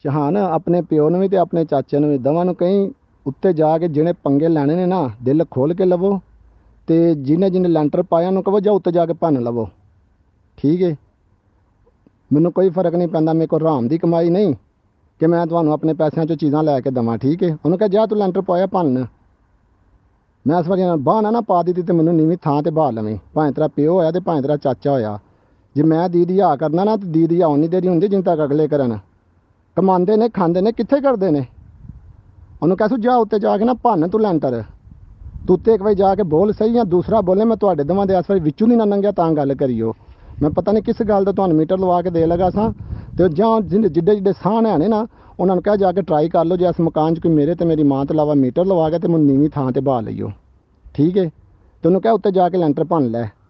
ਚਾਹਾਨ ਆਪਣੇ ਪਿਓ ਨੂੰ ਵੀ ਤੇ ਆਪਣੇ ਚਾਚੇ ਨੂੰ ਵੀ ਦੋਵਾਂ ਨੂੰ ਕਹੀਂ ਉੱਤੇ ਜਾ ਕੇ ਜਿਹੜੇ ਪੰਗੇ ਲੈਣੇ ਨੇ ਨਾ ਦਿਲ ਖੋਲ ਕੇ ਲਵੋ। ਤੇ ਜਿਹਨੇ ਜਿਹਨੇ ਲੈਂਟਰ ਪਾਇਆ ਉਹਨੂੰ ਕਹੋ ਜਾ ਉੱਤੇ ਜਾ ਕੇ ਭੰਨ ਲਵੋ। ਠੀਕ ਹੈ। ਮੈਨੂੰ ਕੋਈ ਫਰਕ ਨਹੀਂ ਪੈਂਦਾ, ਮੇਰੇ ਕੋਲ ਹਰਾਮ ਦੀ ਕਮਾਈ ਨਹੀਂ ਕਿ ਮੈਂ ਤੁਹਾਨੂੰ ਆਪਣੇ ਪੈਸਿਆਂ 'ਚੋਂ ਚੀਜ਼ਾਂ ਲੈ ਕੇ ਦੇਵਾਂ। ਠੀਕ ਹੈ। ਉਹਨੂੰ ਕਹ ਜਾ ਤੂੰ ਲੈਂਟਰ ਪਾਇਆ ਭੰਨ। ਮੈਂ ਇਸ ਵਾਰੀ ਬਾਹ ਨਾ ਪਾ ਦਿੱਤੀ ਤੇ ਮੈਨੂੰ ਨੀਵੀਂ ਥਾਂ ਤੇ ਬਾਹ ਲਵੇਂ, ਭਾਵੇਂ ਤੇਰਾ ਪਿਓ ਹੋਇਆ ਤੇ ਭਾਵੇਂ ਤੇਰਾ ਚਾਚਾ ਹੋਇਆ। ਜੇ ਮੈਂ ਦੀਦੀ ਆ ਕਰਨਾ ਨਾ ਤੇ ਦੀਦੀ ਆ ਉਨੀ ਦੇਰੀ ਹੁੰਦੀ ਜਿੰਨ ਤੱਕ ਅਗਲੇ ਕਰਨ ਕਮਾਉਂਦੇ ਨੇ ਖਾਂਦੇ ਨੇ ਕਿੱਥੇ ਕਰਦੇ ਨੇ। ਉਹਨੂੰ ਕਹਿ ਤੂੰ ਜਾ ਉੱਤੇ ਜਾ ਕੇ ਨਾ ਭੰਨ ਤੂੰ ਲੈਂਟਰ। ਤੂੰ ਉੱਤੇ ਇੱਕ ਵਾਰੀ ਜਾ ਕੇ ਬੋਲ ਸਹੀ ਜਾਂ ਦੂਸਰਾ ਬੋਲੇ ਮੈਂ ਤੁਹਾਡੇ ਦੋਵਾਂ ਦੇ ਇਸ ਵਾਰੀ ਵਿੱਚੋਂ ਨਹੀਂ ਨਾ ਲੰਘਿਆ ਤਾਂ ਗੱਲ ਕਰੀਓ। ਮੈਂ ਪਤਾ ਨਹੀਂ ਕਿਸ ਗੱਲ ਦਾ ਤੁਹਾਨੂੰ ਮੀਟਰ ਲਵਾ ਕੇ ਦੇ ਲਗਾ ਸਾਂ। ਤੇ ਜਾਂ ਜਿੱਡੇ ਜਿੱਡੇ ਸਾਹ ਹੈ ਨੇ ਨਾ ਉਹਨਾਂ ਨੂੰ ਕਹਿ ਜਾ ਕੇ ਟਰਾਈ ਕਰ ਲਓ ਜੇ ਇਸ ਮਕਾਨ 'ਚ ਕੋਈ ਮੇਰੇ ਤੇ ਮੇਰੀ ਮਾਂ ਤੋਂ ਇਲਾਵਾ ਮੀਟਰ ਲਵਾ ਕੇ ਤੇ ਮੈਨੂੰ ਨੀਵੀਂ ਥਾਂ ਤੇ ਬਾਹ ਲਈਓ। ਠੀਕ ਹੈ। ਤੇ ਉਹਨੂੰ ਕਹਿ ਉੱਤੇ ਜਾ ਕੇ ਲੈਂਟਰ ਭੰਨ ਲੈ।